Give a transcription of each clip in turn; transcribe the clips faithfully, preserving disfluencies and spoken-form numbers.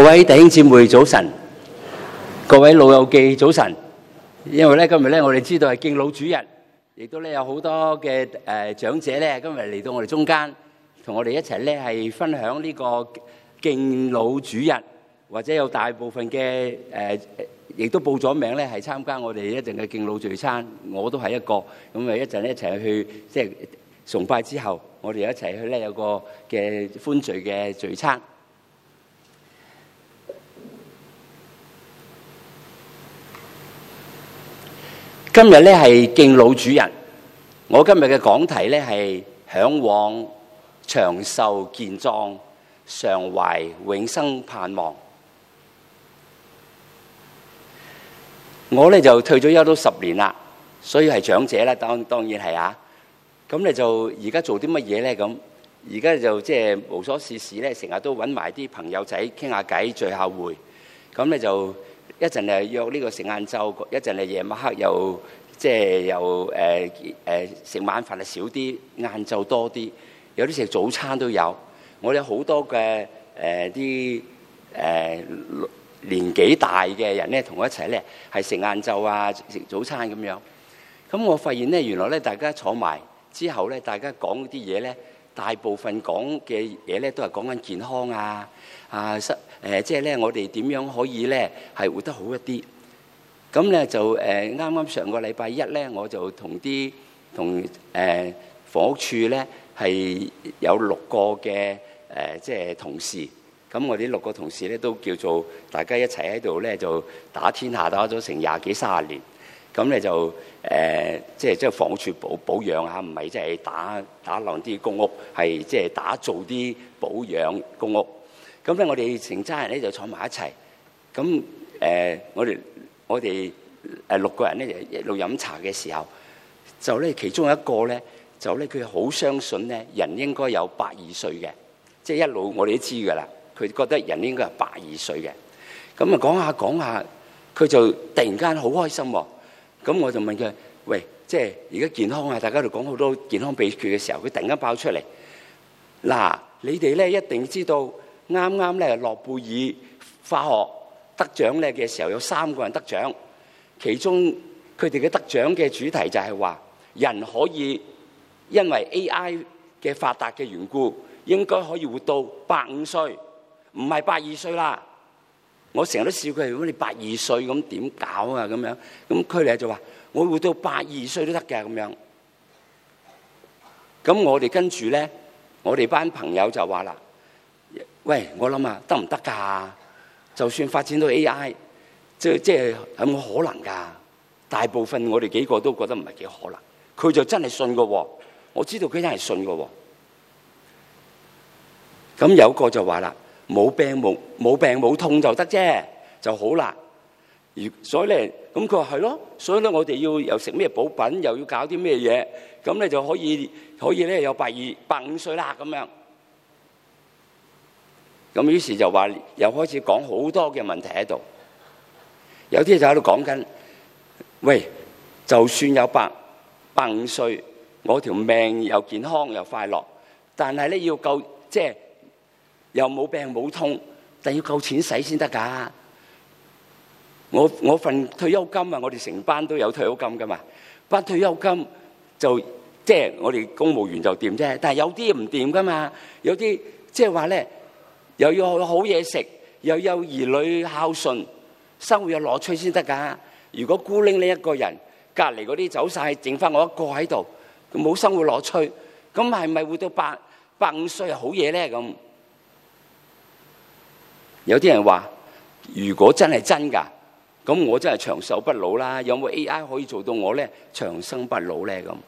位弟兄姊妹早晨，各位老友記早晨。因為咧今日咧我哋知道係敬老主日，亦都咧有好多嘅誒、呃、長者咧今日嚟到我哋中間，同我哋一齊咧係分享呢個敬老主日，或者有大部分嘅誒亦都報咗名咧係參加我哋一陣嘅敬老聚餐，我都係一個咁啊一陣一齊去即係崇拜之後，我哋一齊去咧有個嘅歡聚嘅聚餐。今日咧係敬老主日，我今日嘅講題咧係嚮往長壽健壯，常懷永生盼望。我咧就退咗休都十年啦，所以係長者啦，當當然係啊。咁咧就而家做啲乜嘢咧？咁而家就即係無所事事咧，成日都揾埋啲朋友仔傾下偈，聚下會。咁咧就一陣誒約呢個食晏晝，一陣誒夜晚黑又即係又誒誒食晚飯係少啲，晏晝多啲。有啲食早餐都有。我哋有好多嘅誒啲誒年紀大嘅人咧，同我一齊咧係食晏晝啊，食早餐咁樣。咁我發現咧，原來咧大家坐埋之後咧，大家講啲嘢咧，大部分講嘅嘢咧都係講緊健康啊。啊，失誒即係咧，我哋點樣可以咧係活得好一啲？咁咧就誒啱啱上個禮拜一咧，我就同啲同誒房屋處咧係有六個嘅誒即係同事。咁我哋六個同事咧都叫做大家一齊喺度咧就打天下，打咗成廿幾三十年。咁咧就誒即係即係房屋處保保養嚇，唔係即係打打爛啲公屋，係即係打造啲保養公屋。咁咧，我哋成家人咧就坐埋一齊。咁誒、呃，我哋我哋誒六個人咧就一路飲茶嘅時候，就咧其中一個咧就咧佢好相信咧人應該有百二歲嘅，即係一路我哋都知㗎啦。佢覺得人應該係百二歲嘅。咁啊講下講下，佢就突然間好開心喎。咁我就問佢：喂，即係而家健康啊！大家喺度講好多健康秘訣嘅時候，佢突然間爆出嚟。嗱，你哋咧一定知道。啱啱咧諾貝爾化學得獎咧嘅時候，有三個人得獎，其中佢哋嘅得獎嘅主題就係話人可以因為 A I 嘅發達嘅緣故，應該可以活到百五歲，唔係百二歲啦。我成日都笑佢，如果你百二歲咁點搞啊？咁樣咁佢哋就話我活到百二歲都得嘅咁樣。咁我哋跟住咧，我哋班朋友就話啦。喂，我諗啊，得唔得㗎？就算發展到 A I， 即即係有冇可能㗎？大部分我哋幾個都覺得唔係幾可能。佢就真係信㗎喎，我知道佢真係信㗎喎。咁有個就話啦，冇病冇冇病冇痛就得啫，就好啦。而所以咧，咁佢話係咯，所以咧我哋要又食咩補品，又要搞啲咩嘢，咁咧就可以可以咧有百二百五歲啦咁樣。咁於是就話又開始講好多嘅問題喺度，有啲就喺度講緊，喂，就算有百百五歲，我條命又健康又快樂，但係咧要夠即係又冇病冇痛，但要夠錢使先得㗎。我我份退休金啊，我哋成班都有退休金㗎嘛，班退休金就即係我哋公務員就掂啫，但係有啲唔掂㗎嘛，有啲即係話咧。又要好嘢食，又有兒女孝順，生活有樂趣先得㗎。如果孤零零一個人，隔離嗰啲走晒，剩翻我一個喺度，冇生活樂趣，咁係咪活到百百五歲係好嘢咧？咁有啲人話：如果真係真㗎，咁我真係長壽不老啦。有冇 A I 可以做到我咧長生不老咧？咁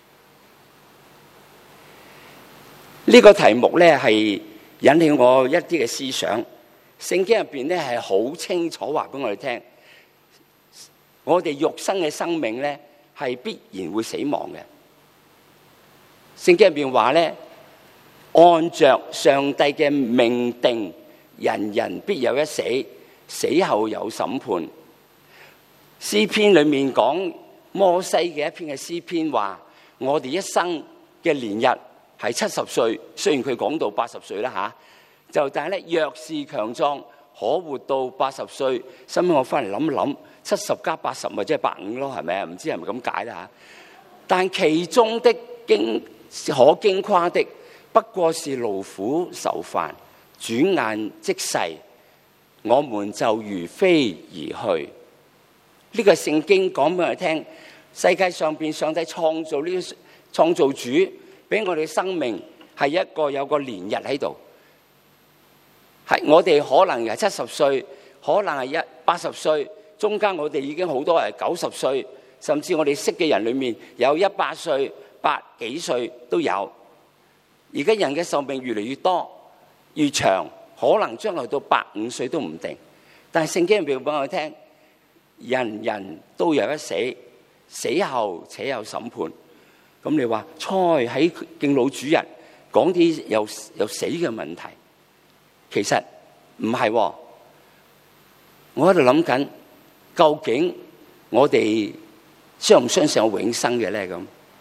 呢個題目咧係引起我一啲嘅思想。聖經入邊咧係好清楚話俾我哋聽，我哋肉身嘅生命咧係必然會死亡嘅。聖經入邊話咧，按着上帝嘅命定，人人必有一死，死後有審判。詩篇裏面講摩西嘅一篇嘅詩篇話，我哋一生嘅年日係七十歲，雖然佢講到八十歲啦吓，就但係咧，若是強壯， 可活到八十歲。收尾我翻嚟諗一諗，七十加八十咪即係百五咯，係咪啊？唔知係咪咁解啦嚇。但其中的經可矜誇的，不過是勞苦愁煩，轉眼即逝，我們就如飛而去。呢個聖經講俾我哋聽，世界上邊上帝創造呢個創造主，俾我哋嘅生命係一個有個年日喺度。係我哋可能係七十歲，可能係一八十歲，中間我哋已經好多係九十歲，甚至我哋識嘅人裏面有一百歲、百幾歲都有。而家人嘅壽命越嚟越多、越長，可能將來到百五歲都唔定。但係聖經入邊俾我哋聽，人人都有一死，死後且有審判。咁你話，猜喺敬老主日講啲有有死嘅問題，其實唔係喎。我喺度諗緊，究竟我哋相唔相信有永生嘅咧？咁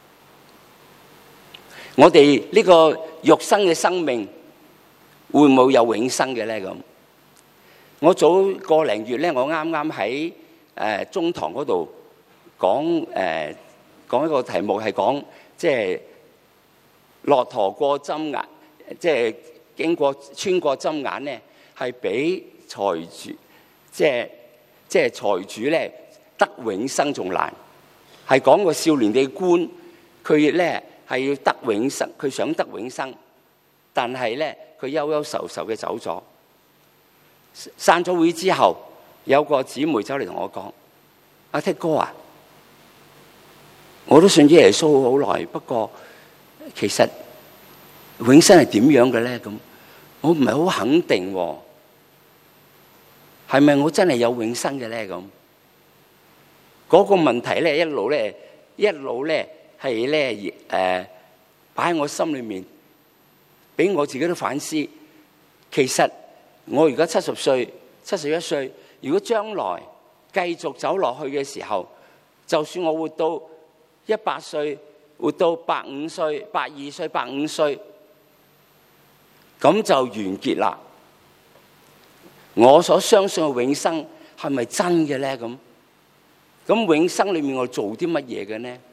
我哋呢個肉身嘅生命會唔會有永生嘅咧？咁我早個零月咧，我啱啱喺誒中堂嗰度講誒講一個題目係講，即係駱駝過針眼，即係經過穿過針眼咧，係比財主即係即係財主咧得永生仲難。係講個少年嘅官，佢咧係要得永生，佢想得永生，但係咧佢憂憂愁愁嘅走咗。散咗會之後，有個姊妹走嚟同我講：阿剔哥啊，我都信咗耶穌好耐，不過其實永生係點樣嘅咧？咁我唔係好肯定喎，係咪我真係有永生嘅咧？咁嗰個問題咧，一路咧，一路咧係咧誒擺喺我心裏面，俾我自己都反思。其實我而家七十歲、七十一歲，如果將來繼續走落去嘅時候，就算我活到一百歲，活到百五歲、百二歲、百五歲，咁就完結啦。我所相信嘅永生係咪真嘅咧？咁咁永生裏面我做啲乜嘢嘅呢？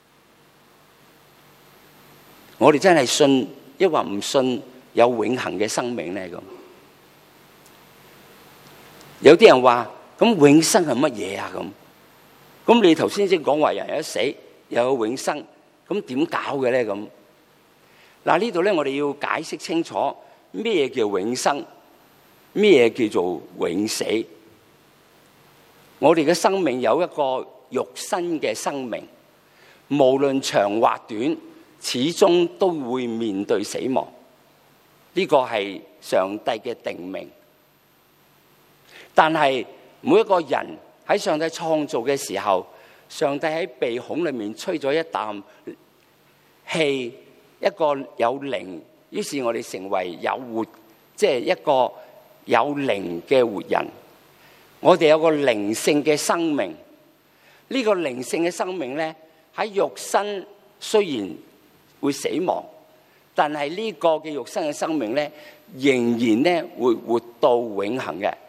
我哋真係信，抑或唔信有永恆嘅生命咧？咁有啲人話：咁永生係乜嘢啊？咁咁你頭先先講話人一死又有永生，咁點搞嘅咧？咁嗱，呢度咧，我哋要解釋清楚咩叫永生，咩叫做永死。我哋嘅生命有一個肉身嘅生命，無論長或短，始終都會面對死亡。呢個係上帝嘅定命。但係每一個人喺上帝創造嘅時候，上帝喺鼻孔裏面吹咗一啖氣，一個有靈，於是我哋成為有活，即係一個有靈嘅活人。我哋有個靈性嘅生命，呢個靈性嘅生命咧，喺肉身雖然會死亡，但係呢個嘅肉身嘅生命咧，仍然咧會活到永恆嘅。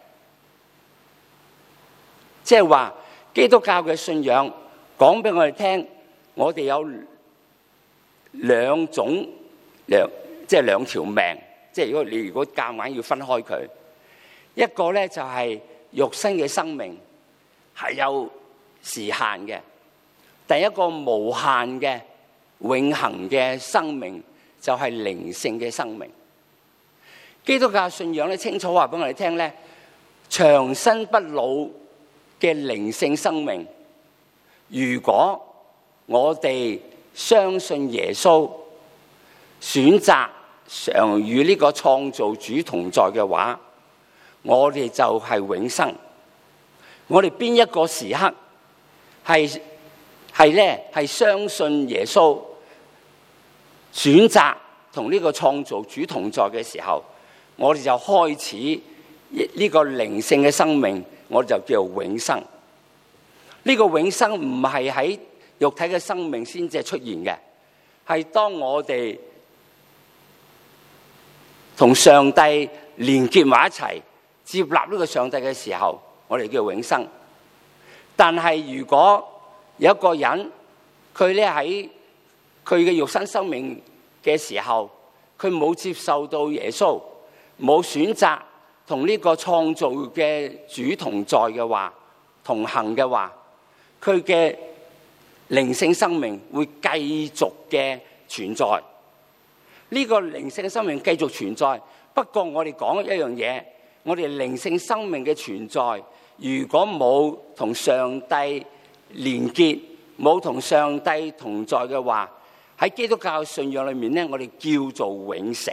即係話基督教嘅信仰講俾我哋聽，我哋有兩種兩即係兩條命。即係如果你如果夾硬要分開佢，一個咧就係肉身嘅生命係有時限嘅，第一個無限嘅永恆嘅生命就係靈性嘅生命。基督教信仰咧清楚話俾我哋聽咧，長生不老嘅靈性生命，如果我哋相信耶穌，選擇常與呢個創造主同在嘅話，我哋就係永生。我哋邊一個時刻係係咧係相信耶穌，選擇同呢個創造主同在嘅時候，我哋就開始呢個靈性嘅生命，我哋就叫做永生。呢個永生唔係喺肉體嘅生命先至出現嘅，係當我哋同上帝連結埋一齊， 接納呢個上帝嘅時候，我哋叫永生。但係如果有一個人佢咧喺佢嘅肉身生命嘅時候，佢冇接受到耶穌，冇選擇同呢個創造嘅主同在嘅話，同行嘅話，佢嘅靈性生命會繼續嘅存在。呢個靈性生命繼續存在，不過我哋講一樣嘢，我哋靈性生命嘅存在，如果冇同上帝連結，冇同上帝同在嘅話，喺基督教信仰裏面咧，我哋叫做永死。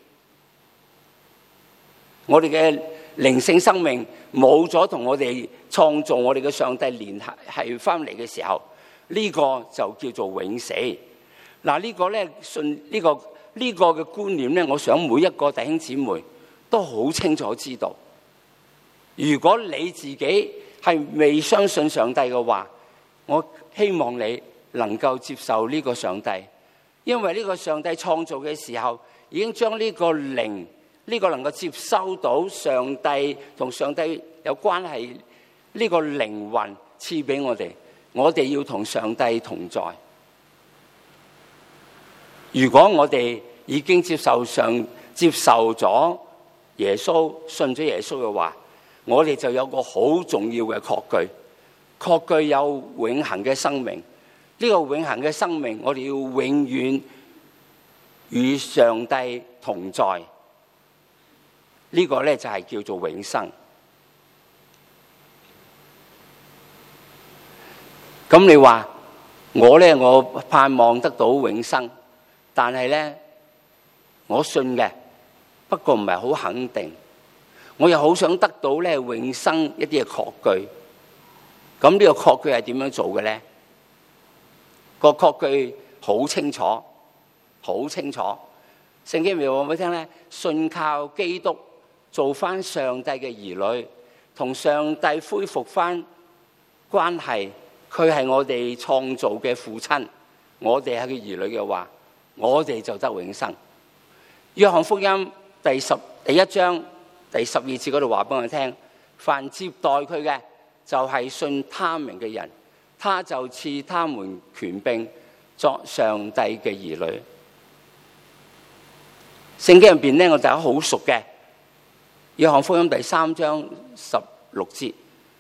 我哋嘅靈性生命冇咗同我哋創造我哋嘅上帝聯繫係翻嚟嘅時候，呢個就叫做永死。嗱，呢個咧信呢個呢個嘅觀念咧，我想每一個弟兄姊妹都好清楚知道。如果你自己係未相信上帝嘅話，我希望你能夠接受呢個上帝，因為呢個上帝創造嘅時候已經將呢個靈，呢個能夠接收到上帝同上帝有關係呢個靈魂賜俾我哋，我哋要同上帝同在。如果我哋已經接受上接受咗耶穌，信咗耶穌嘅話，我哋就有個好重要嘅確據，確據有永恆嘅生命。呢個永恆嘅生命，我哋要永遠與上帝同在。呢個咧就係叫做永生。咁你話我咧，我盼望得到永生，但係咧我信嘅，不過唔係好肯定。我又好想得到咧永生一啲嘅確據。咁呢個確據係點樣做嘅咧？個確據好清楚，好清楚。聖經咪話俾你聽咧，信靠基督，做翻上帝嘅兒女，同上帝恢復翻關係。佢係我哋創造嘅父親，我哋係佢兒女嘅話，我哋就得永生。約翰福音第十第一章第十二節嗰度話俾我聽，凡接待佢嘅，就係信他名嘅人，他就賜他們權柄作上帝嘅兒女。聖經入邊咧，我大家好熟嘅，約翰福音第三章十六節，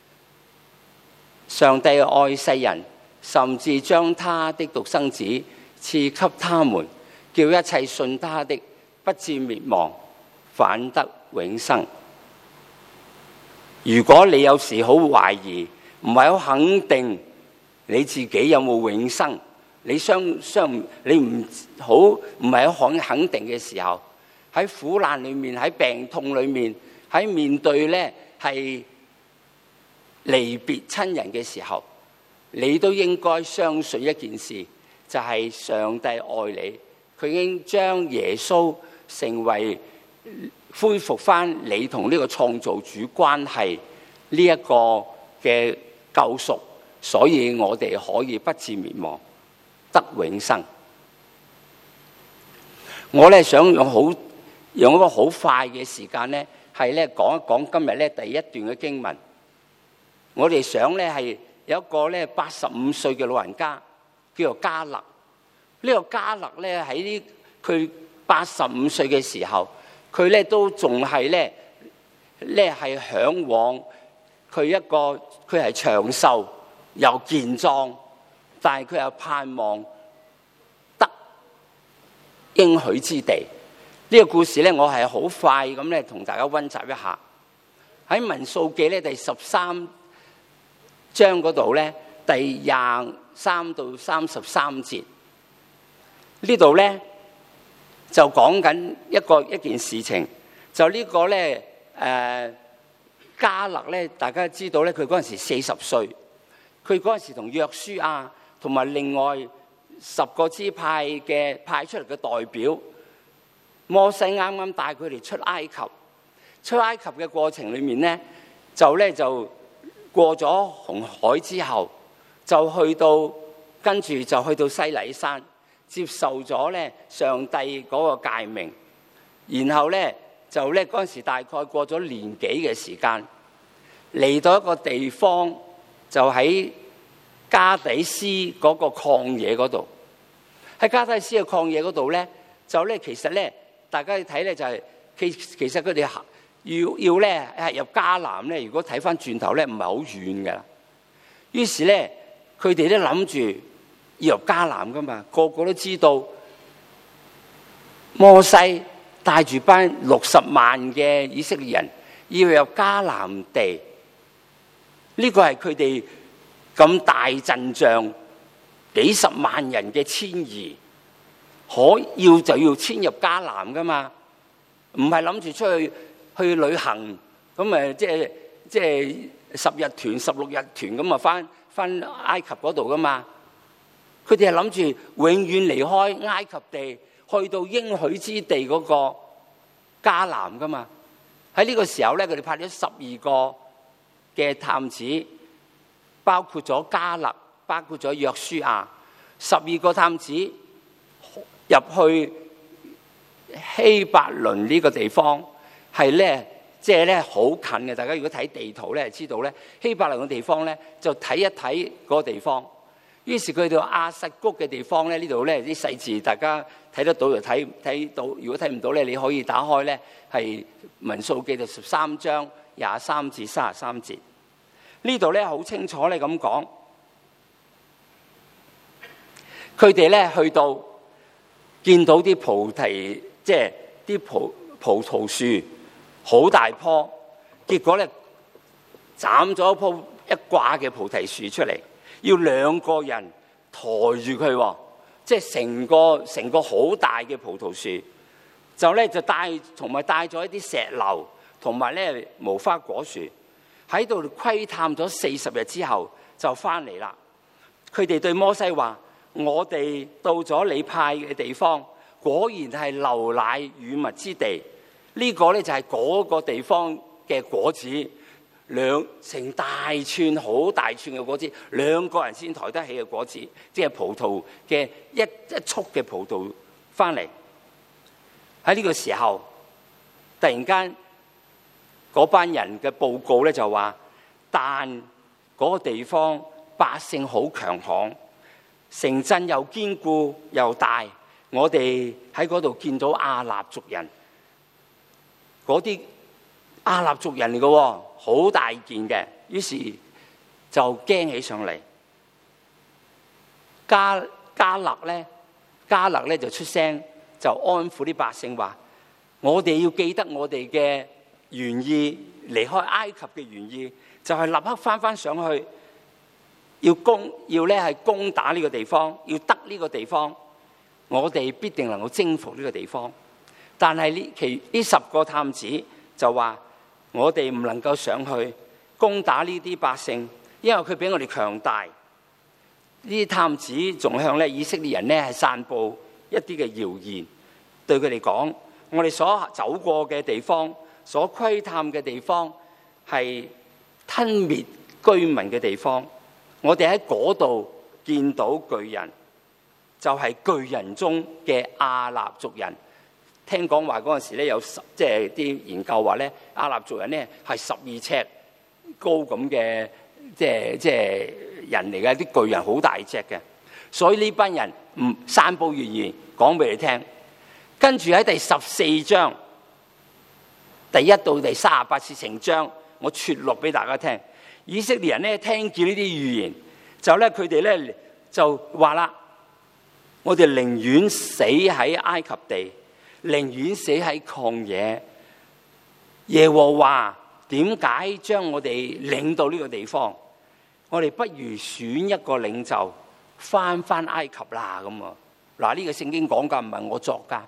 上帝愛世人，甚至將他的獨生子賜給他們，叫一切信他的不至滅亡，反得永生。如果你有時好懷疑，唔係好肯定你自己有冇永生，你相相你唔好唔係好肯肯定嘅時候，喺苦難裏面，喺病痛裏面，喺面對咧係離別親人嘅時候，你都應該相信一件事，就係上帝愛你，佢已經將耶穌成為恢復翻你同呢個創造主關係呢一個嘅救贖，所以我哋可以不致滅亡，得永生。我咧想用好用一個好快嘅時間咧，係咧講一講今日咧第一段嘅經文。我哋想咧係有一個咧八十五歲嘅老人家，叫做迦勒。呢個迦勒咧喺呢佢八十五歲嘅時候，佢咧都仲係咧咧係嚮往佢一個佢係長壽又健壯，但係佢又盼望得應許之地。呢個故事咧，我係好快咁咧同大家溫習一下。喺民數記咧第十三章嗰度咧，第廿三到三十三節，呢度咧就講緊一個一件事情，就呢個咧誒迦勒咧，大家知道咧，佢嗰陣時四十歲，佢嗰陣時同約書亞同埋另外十個支派嘅派出嚟嘅代表，摩西啱啱帶佢哋出埃及，出埃及嘅過程裏面咧，就咧就。過咗紅海之後，就去到跟住就去到西乃山，接受咗咧上帝嗰個誡命，然後咧就咧嗰陣時大概過咗年幾嘅時間，嚟到一個地方，就喺加底斯嗰個曠野嗰度。喺加底斯嘅曠野嗰度咧，就咧其實咧，大家睇咧就係、是、其其實佢哋要要咧係入迦南咧，如果睇翻轉頭咧，唔係好遠㗎啦。於是咧，佢哋都諗住要入迦南噶嘛，個個都知道摩西帶住班六十萬嘅以色列人要入迦南地，呢、這個係佢哋咁大陣仗，幾十萬人嘅遷移，可要就要遷入迦南噶嘛，唔係諗住出去去旅行，咁誒即係即係十日團、十六日團咁啊，翻翻埃及嗰度噶嘛。佢哋係諗住永遠離開埃及地，去到應許之地嗰個迦南噶嘛。喺呢個時候咧，佢哋派咗十二個嘅探子，包括咗迦勒，包括咗約書亞，十二個探子入去希伯倫呢個地方，係咧即係咧好近嘅。大家如果睇地圖咧，知道咧希伯倫嘅地方咧，就睇一睇嗰個地方。於是佢到亞實谷嘅地方咧，呢度咧啲細字大家睇得到就睇睇到。如果睇唔到咧，你可以打開咧係民數記第十三章廿三至三十三節。呢度咧好清楚咧咁講，佢哋咧去到見到啲菩提，即係啲葡葡萄樹好大棵，結果咧斬咗一棵一掛嘅菩提樹出嚟。要兩個人抬住佢，即係成個成個好大嘅葡萄樹，就咧就帶同埋帶咗一啲石榴，同埋咧無花果樹，喺度窺探咗四十日之後就翻嚟啦。佢哋對摩西話：我哋到咗你派嘅地方，果然係流奶與蜜之地。呢、這個咧就係嗰個地方嘅果子。兩成大串好大串嘅果子，兩個人先抬得起嘅果子，即係葡萄嘅一一束嘅葡萄翻嚟。喺呢個時候，突然間嗰班人嘅報告咧就話，但嗰個地方百姓好強悍，城鎮又堅固又大。我哋喺嗰度見到亞納族人，嗰啲亞納族人嚟嘅。好大件嘅，於是就驚起上嚟。加加勒咧，加勒咧就出聲，就安撫啲百姓話：我哋要記得我哋嘅原意，離開埃及嘅原意，就係、是、立刻翻翻上去，要攻，要咧係攻打呢個地方，要得呢個地方，我哋必定能夠征服呢個地方。但係呢其呢十個探子就話：我哋唔能夠上去攻打呢啲百姓，因為佢比我哋強大。呢啲探子仲向咧以色列人咧係散佈一啲嘅謠言，對佢哋講：我哋所走過嘅地方，所窺探嘅地方，係吞滅居民嘅地方。我哋喺嗰度見到巨人，就係、是、巨人中嘅亞納族人。聽講話嗰陣時咧有十，即係啲研究話咧，亞納族人咧係十二尺高咁嘅，即係即係人嚟嘅，啲巨人好大隻嘅。所以呢班人唔散佈謠言，講俾你聽。跟住喺第十四章第一到第三十八節成章，我撮錄俾大家聽。以色列人咧聽見呢啲預言，就咧佢哋咧就話啦：我哋寧願死喺埃及地，寧願死喺曠野。耶和華點解將我哋領到呢個地方？我哋不如選一個領袖翻翻埃及啦咁啊！嗱，呢個聖經講噶，唔係我作噶。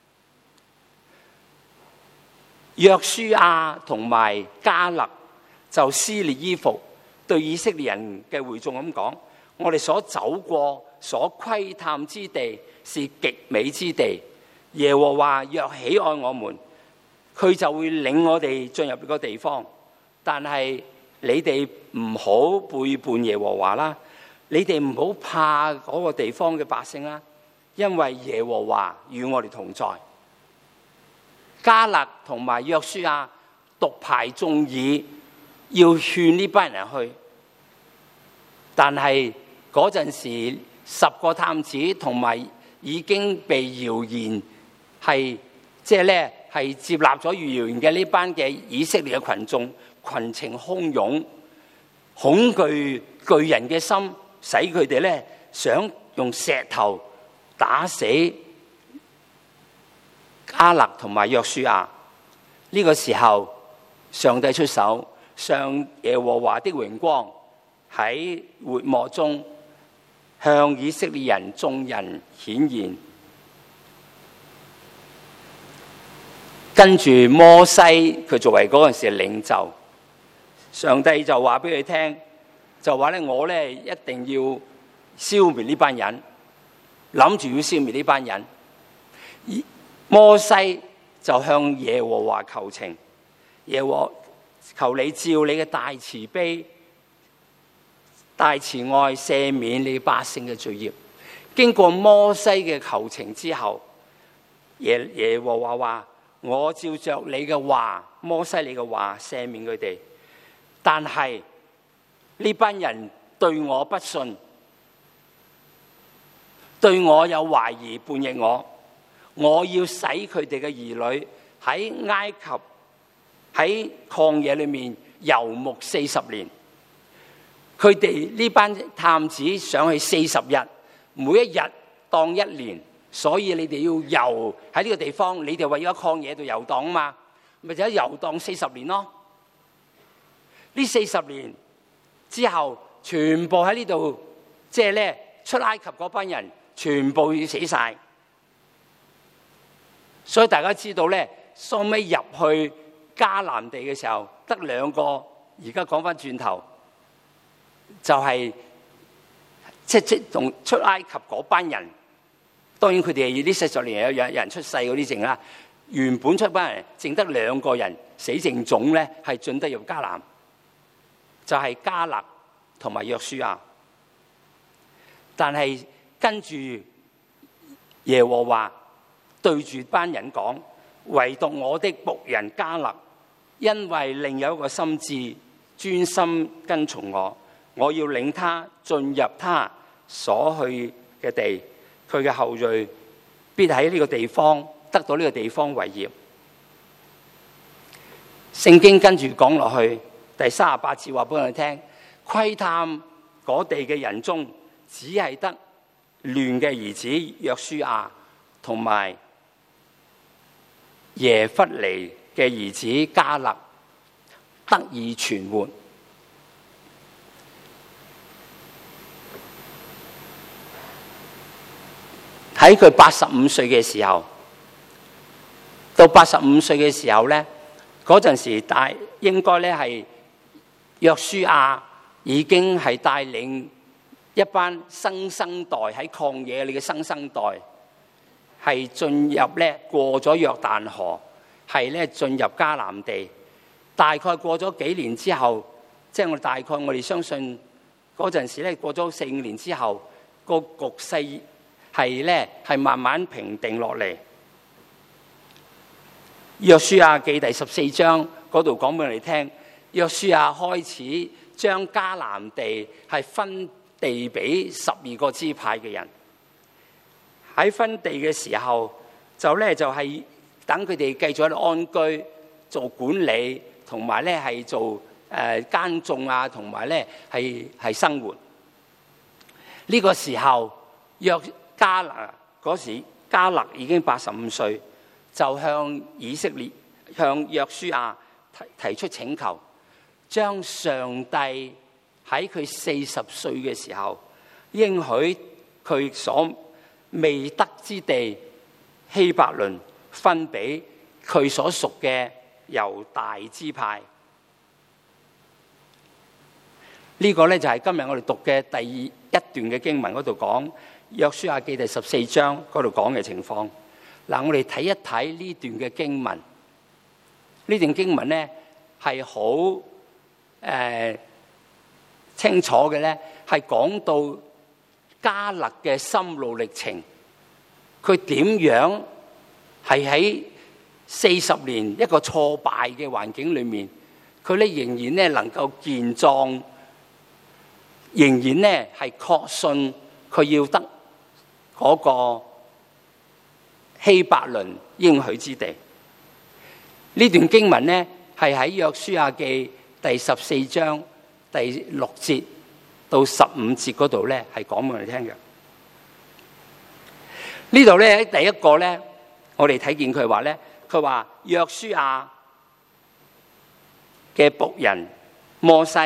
約書亞同埋迦勒就撕裂衣服，對以色列人嘅會眾咁講：我哋所走過、所窺探之地是極美之地。耶和華若喜愛我們，佢就會領我哋進入呢個地方。但係你哋唔好背叛耶和華啦，你哋唔好怕嗰個地方嘅百姓啦，因為耶和華與我哋同在。 迦勒同埋約書亞獨排眾議，要勸呢班人去。但係嗰陣時，十個探子同埋已經被謠言係即係咧係接納咗謠言嘅呢班嘅以色列嘅群眾，群情洶湧，恐懼巨人嘅心，使佢哋咧想用石頭打死迦勒同埋約書亞。呢個時候，上帝出手，上耶和華的榮光喺會幕中向以色列人眾人顯現。跟住摩西，佢作為嗰陣時嘅領袖，上帝就話俾佢聽，就話咧我咧一定要消滅呢班人，諗住要消滅呢班人。摩西就向耶和華求情，耶和求你照你嘅大慈悲、大慈愛赦免你百姓嘅罪孽。經過摩西嘅求情之後，耶耶和華話：我照着你嘅話，摩西你嘅話赦免佢哋。但係呢班人對我不信，對我有懷疑，叛逆我。我要使佢哋嘅兒女喺埃及喺曠野裏面遊牧四十年。佢哋呢班探子上去四十日，每一日當一年，所以你哋要遊喺呢個地方，你哋為咗曠野度遊蕩啊嘛，咪就喺遊蕩四十年咯。呢四十年之後，全部喺呢度，即係咧出埃及嗰班人，全部要死晒。所以大家知道咧，收尾入去迦南地嘅時候，得兩個。而家講翻轉頭，就係即即同出埃及嗰班人。當然佢哋係呢四十年有有人出世嗰啲剩啦。原本出班人淨得兩個人死剩種咧，係進得入迦南，就係迦勒同埋約書亞。但係跟住耶和華對住班人講，唯獨我的僕人迦勒，因為另有一個心志，專心跟從我，我要領他進入他所去嘅地，佢嘅後裔必喺呢個地方得到呢個地方為業。聖經跟住講落去，第三十八節話俾我哋聽，窺探嗰地嘅人中，只係得亂嘅兒子約書亞同埋耶弗尼嘅兒子迦勒得以存活。喺佢八十五歲嘅時候，到八十五歲嘅時候咧，嗰陣時大應該咧係約書亞已經係帶領一班新生代喺曠野裏嘅新生代，係進入咧過咗約旦河，係咧進入迦南地。大概過咗幾年之後，即係我大概我哋相信嗰陣時咧過咗四五年之後，個局勢係咧係慢慢平定落嚟。約書亞記第十四章嗰度講俾我哋聽，約書亞開始將迦南地係分地俾十二個支派嘅人。喺分地嘅時候，就咧就係等佢哋繼續喺度安居、做管理，同埋咧係做誒耕種啊，同埋咧係係生活。呢個時候，約迦勒嗰時，迦勒已經八十五歲，就向以色列向約書亞提提出請求，將上帝喺佢四十歲嘅時候應許佢所未得之地希伯倫分俾佢所屬嘅猶大支派。呢、這個咧就係今日我哋讀嘅第一段嘅經文嗰度講，約書亞記第十四章嗰度講嘅情況。嗱，我哋睇一睇呢段嘅經文。呢段經文咧係好誒清楚嘅咧，係講到迦勒嘅心路歷程，佢點樣係喺四十年一個挫敗嘅環境裏面，佢咧仍然咧能夠健壯，仍然咧係確信佢要得嗰個希伯倫應許之地。呢段經文咧係喺約書亞記第十四章第六節到十五節嗰度咧係講俾我哋聽嘅。呢度咧喺第一個咧，我哋睇見佢話咧，佢話約書亞嘅僕人摩西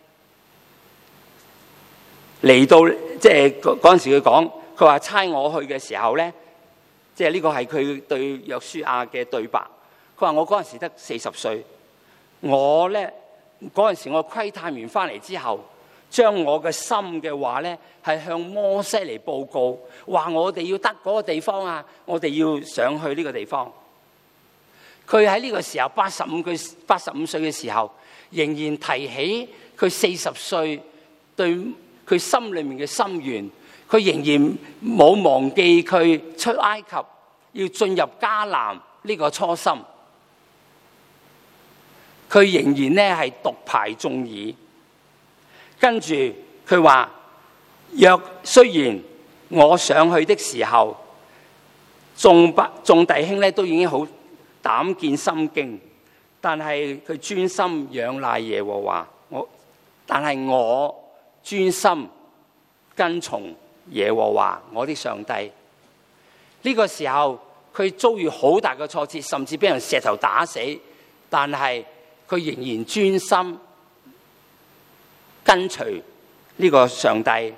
嚟到，即係嗰嗰陣時佢講，佢話差我去嘅時候咧，即係呢個係佢對約書亞嘅對白。佢話我嗰陣時得四十歲，我咧嗰陣時我窺探完翻嚟之後，將我嘅心嘅話咧係向摩西嚟報告，話我哋要得嗰個地方啊，我哋要上去呢個地方。佢喺呢個時候八十五歲八十五歲嘅時候，仍然提起佢四十歲對佢心裏面嘅心願，佢仍然冇忘記佢出埃及要進入迦南呢個初心。佢仍然咧係獨排眾議，跟住佢話：若雖然我上去的時候，眾不眾弟兄咧都已經好膽戰心驚，但係佢專心仰賴耶和華。我但係我專心跟從耶和華我的上帝。呢、這個時候佢遭遇好大嘅挫折，甚至俾人石頭打死，但係佢仍然專心跟隨呢個上帝。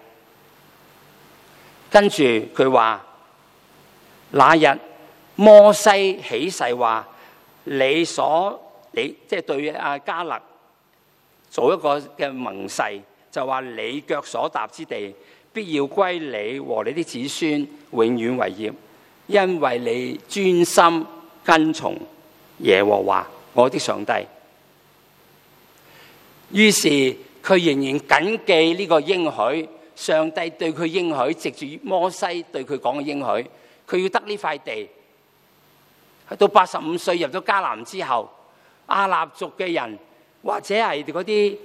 跟住佢話：那日摩西起誓話，你所你即係、就是、對阿迦勒做一個嘅盟誓，就話你腳所踏之地，必要歸你和你的子孫永遠為業，因為你專心跟從耶和華我的上帝。於是佢仍然謹記呢個應許，上帝對佢應許，藉住摩西對佢講嘅應許，佢要得呢塊地。到八十五歲入咗迦南之後，亞納族嘅人或者係嗰啲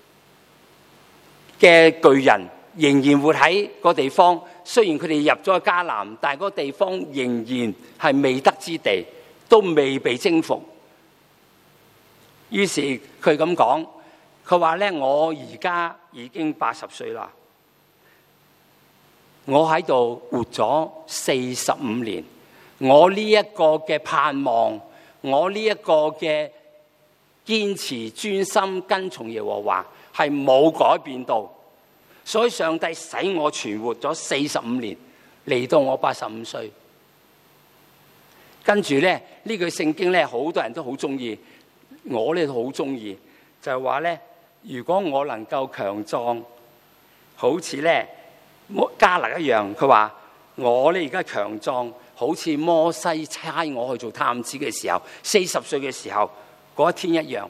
嘅巨人仍然活喺個地方。雖然佢哋入咗迦南，但係嗰個地方仍然係未得之地，都未被征服。於是佢咁講。佢話咧：我而家已經八十歲啦，我喺度活咗四十五年，我呢一個嘅盼望，我呢一個嘅堅持專心跟從耶和華係冇改變到，所以上帝使我存活咗四十五年，嚟到我八十五歲。跟住咧呢句聖經咧，好多人都好中意，我咧都好中意，就係話咧。如果我能夠強壯，好似咧迦勒一樣，佢話我咧而家強壯，好似摩西差我去做探子嘅時候，四十歲嘅時候嗰一天一樣。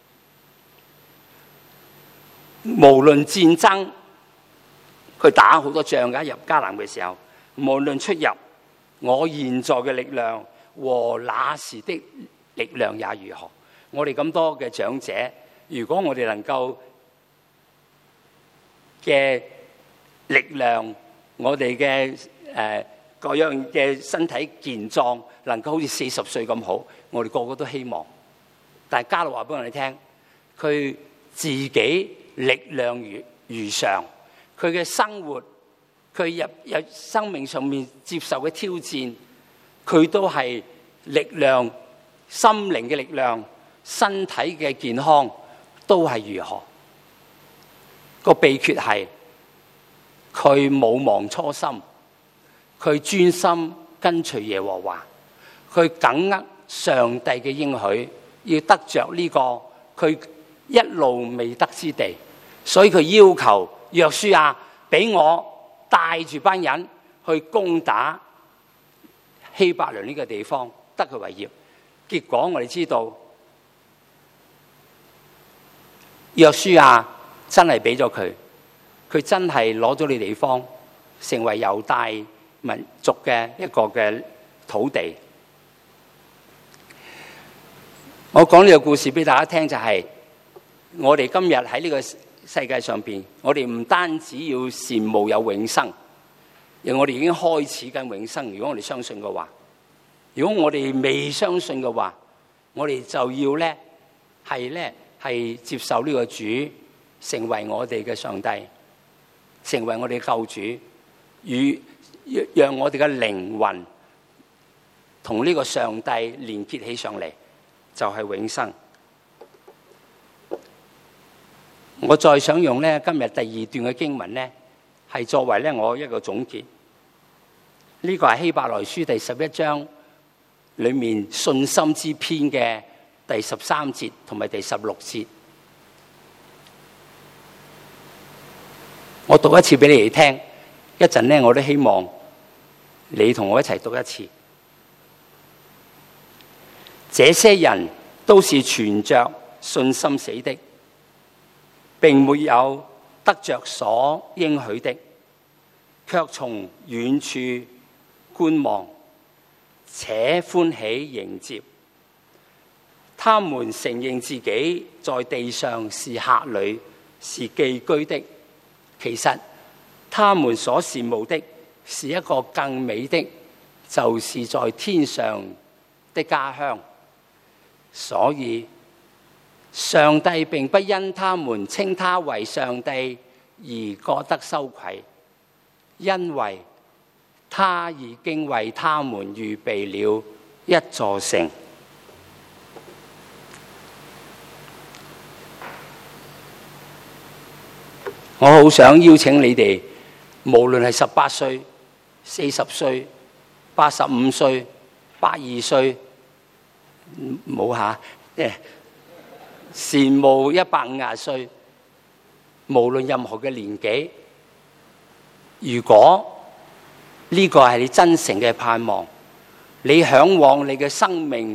無論戰爭，佢打好多仗㗎，入迦南嘅時候，無論出入，我現在嘅力量和那時的力量也如何。我哋咁多嘅長者。如果我哋能夠嘅力量，我哋嘅誒各樣嘅身體健壯，能夠好似四十歲咁好，我哋個個都希望。但係迦勒話俾我哋聽，佢自己力量如如常，佢嘅生活，佢入入生命上面接受嘅挑戰，佢都係力量、心靈嘅力量、身體嘅健康。都係如何？個秘訣係佢冇忘初心，佢專心跟隨耶和華，佢緊握上帝嘅應許，要得着呢個佢一路未得之地，所以佢要求約書亞俾我帶住班人去攻打希伯倫呢個地方，得佢為業。結果我哋知道。約書亞真係俾咗佢，佢真係攞咗呢地方，成為猶大民族嘅一個嘅土地。 我講呢個故事俾大家聽，就係我哋今日喺呢個世界上邊，我哋唔單止要羨慕有永生，而我哋已經開始緊永生。如果我哋相信嘅話，如果我哋未相信嘅話，我哋就要咧係咧係接受呢個主成為我哋嘅上帝，成為我哋嘅救主，與讓我哋嘅靈魂同呢個上帝連結起上嚟，就係永生。我再想用咧今日第二段嘅經文咧，係作為咧我一個總結。呢個係希伯來書第十一章裏面信心之篇嘅第十三節同埋第十六節。我讀一次俾你哋聽，一陣咧我都希望你同我一齊讀一次。這些人都是存着信心死的，並沒有得着所應許的，卻從遠處觀望，且歡喜迎接。他們承認自己在地上是客旅，是寄居的。其實他們所羨慕的是一個更美的，就是在天上的家鄉。所以上帝並不因他們稱他為上帝而覺得羞愧，因為他已經為他們預備了一座城。我好想邀請你哋，無論係十八歲、四十歲、八十五歲、八二歲，冇下，誒，羨慕一百五十歲，無論任何嘅年紀，如果呢個係你真誠嘅盼望，你嚮往你嘅生命、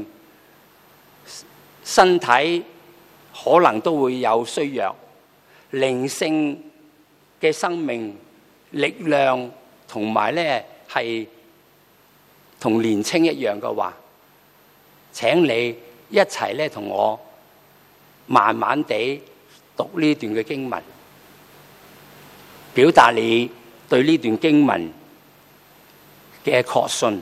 身體可能都會有衰弱，靈性嘅生命力量同埋咧係同年青一樣嘅話，請你一齊咧同我慢慢地讀呢段嘅經文，表達你對呢段經文嘅確信。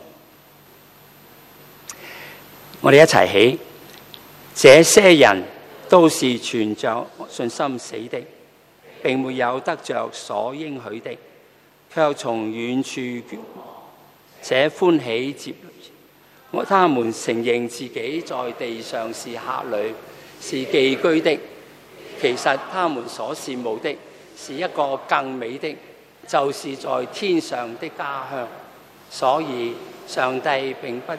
我哋一齊起，這些人都是存着信心死的，並沒有得着所應許的，卻從遠處觀望，且歡喜接。他們承認自己在地上是客旅，是寄居的。其實他們所羨慕的是一個更美的，就是在天上的家鄉。所以上帝並不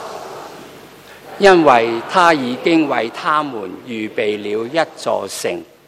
因為他已經為他們預備了一座城。